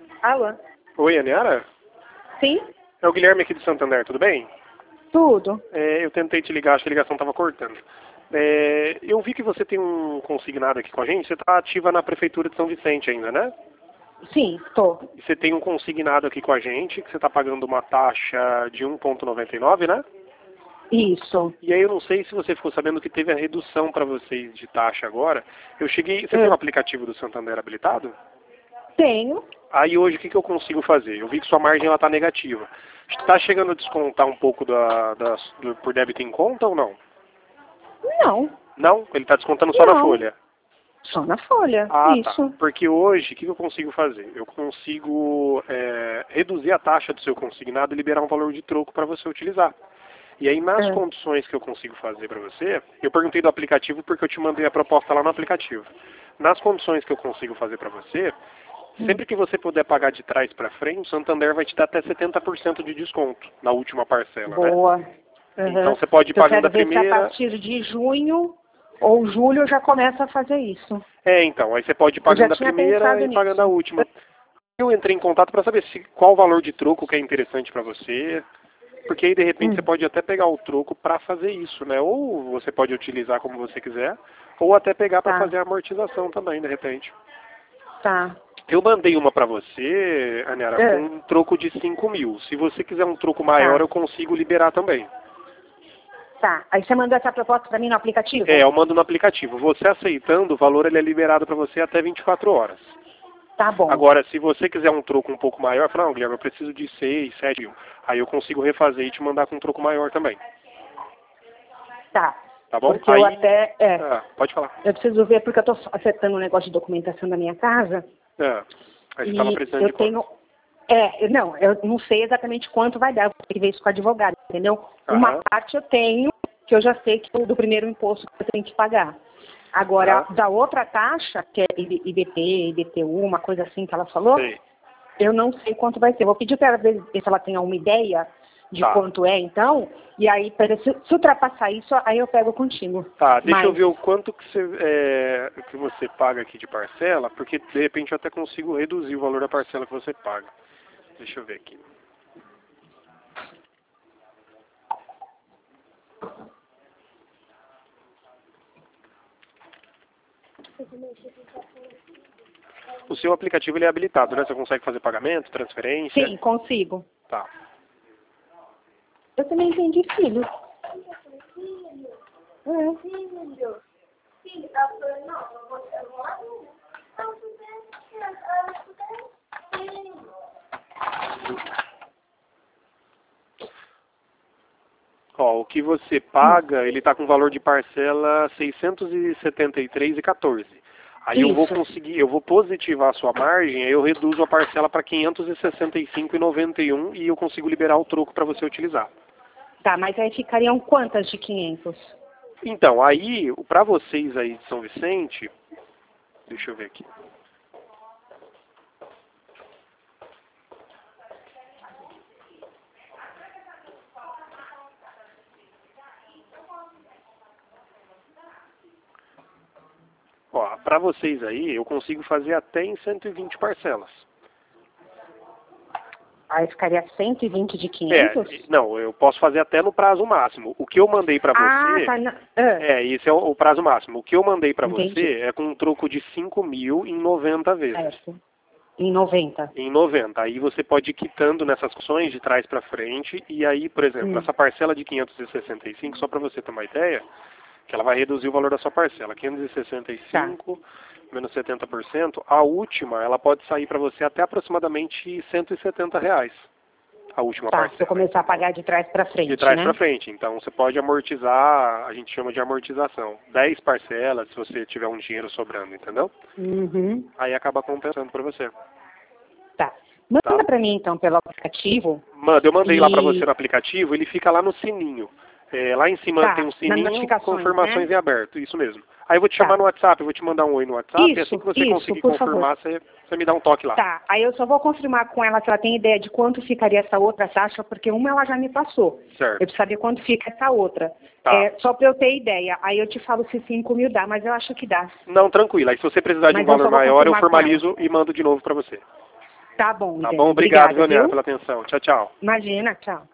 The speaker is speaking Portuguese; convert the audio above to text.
Alô? Oi, Aniara? Sim? É o Guilherme aqui de Santander, tudo bem? Tudo. Eu tentei te ligar, acho que a ligação estava cortando. Eu vi que você tem um consignado aqui com a gente, você está ativa na Prefeitura de São Vicente ainda, né? Sim, tô. E você tem um consignado aqui com a gente, que você está pagando uma taxa de 1,99, né? Isso. E aí eu não sei se você ficou sabendo que teve a redução para vocês de taxa agora. Você tem um aplicativo do Santander habilitado? Tenho. Aí hoje o que eu consigo fazer? Eu vi que sua margem está negativa. Está chegando a descontar um pouco por débito em conta ou não? Não. Não? Ele está descontando só na Não. folha? Só na folha. Ah, tá. Isso. Porque hoje, o que eu consigo fazer? Eu consigo reduzir a taxa do seu consignado e liberar um valor de troco para você utilizar. E aí, nas condições que eu consigo fazer para você, eu perguntei do aplicativo porque eu te mandei a proposta lá no aplicativo. Nas condições que eu consigo fazer para você, sempre que você puder pagar de trás para frente, o Santander vai te dar até 70% de desconto na última parcela, né? Boa. Então você pode ir Eu pagando quero a ver se a primeira... partir de junho ou julho eu já começo a fazer isso. Então, aí você pode ir Eu já pagando a tinha primeira pensado e pagando a nisso. última. Eu entrei em contato para saber qual o valor de troco que é interessante para você, porque aí de repente você pode até pegar o troco para fazer isso, né? Ou você pode utilizar como você quiser, ou até pegar para fazer a amortização também, de repente. Tá. Eu mandei uma para você, Aniara, com um troco de 5.000. Se você quiser um troco maior, eu consigo liberar também. Tá. Aí você mandou essa proposta para mim no aplicativo? Eu mando no aplicativo. Você aceitando, o valor ele é liberado para você até 24 horas. Tá bom. Agora, se você quiser um troco um pouco maior, fala, não, Guilherme, eu preciso de 6, 7 mil. Aí eu consigo refazer e te mandar com um troco maior também. Tá. Tá bom? Porque eu até... pode falar. Eu preciso ver porque eu estou acertando um negócio de documentação da minha casa. Aí você estava precisando de tenho... Não, eu não sei exatamente quanto vai dar. Eu vou ter que ver isso com o advogado, entendeu? Uma parte eu tenho, que eu já sei que do primeiro imposto que eu tenho que pagar. Agora, da outra taxa, que é IBT, IBTU, uma coisa assim que ela falou, eu não sei quanto vai ser. Vou pedir para ela ver se ela tem alguma ideia de quanto é, então, e aí, se ultrapassar isso, aí eu pego contigo. Tá, deixa eu ver o quanto que você paga aqui de parcela, porque de repente eu até consigo reduzir o valor da parcela que você paga. Deixa eu ver aqui. O seu aplicativo ele é habilitado, né? Você consegue fazer pagamento, transferência? Sim, consigo. Tá. Eu também entendi filho. O que você paga, ele está com valor de parcela 673,14. Aí eu vou positivar a sua margem, aí eu reduzo a parcela para 565,91 e eu consigo liberar o troco para você utilizar. Tá, mas aí ficariam quantas de 500? Então, aí, para vocês aí de São Vicente, deixa eu ver aqui. Para vocês aí, eu consigo fazer até em 120 parcelas. Aí ficaria 120 de 500? Não, eu posso fazer até no prazo máximo. O que eu mandei para você... esse é o prazo máximo. O que eu mandei para você é com um troco de 5.000 em 90 vezes. Certo. Em 90? Em 90. Aí você pode ir quitando nessas opções de trás para frente. E aí, por exemplo, essa parcela de 565, só para você ter uma ideia, que ela vai reduzir o valor da sua parcela. 565 menos 70%, a última, ela pode sair para você até aproximadamente R$170. A última parcela. Se eu começar a pagar de trás para frente, de trás para frente. Então, você pode amortizar, a gente chama de amortização. 10 parcelas, se você tiver um dinheiro sobrando, entendeu? Aí acaba compensando para você. Tá. Manda para mim, então, pelo aplicativo. Manda, eu mandei lá para você no aplicativo, ele fica lá no sininho. Lá em cima tem um sininho, confirmações em aberto, isso mesmo. Aí eu vou te chamar no WhatsApp, eu vou te mandar um oi no WhatsApp, e assim que você conseguir confirmar, você me dá um toque lá. Tá, aí eu só vou confirmar com ela se ela tem ideia de quanto ficaria essa outra taxa, porque uma ela já me passou. Certo. Eu preciso saber quanto fica essa outra. Só para eu ter ideia. Aí eu te falo se 5.000 dá, mas eu acho que dá. Não, tranquilo. Aí se você precisar de um valor maior, eu formalizo e mando de novo para você. Tá bom, Tá Ivete. bom? Obrigado, Obrigada, Leonela, viu? pela atenção. Tchau, tchau. Imagina, tchau.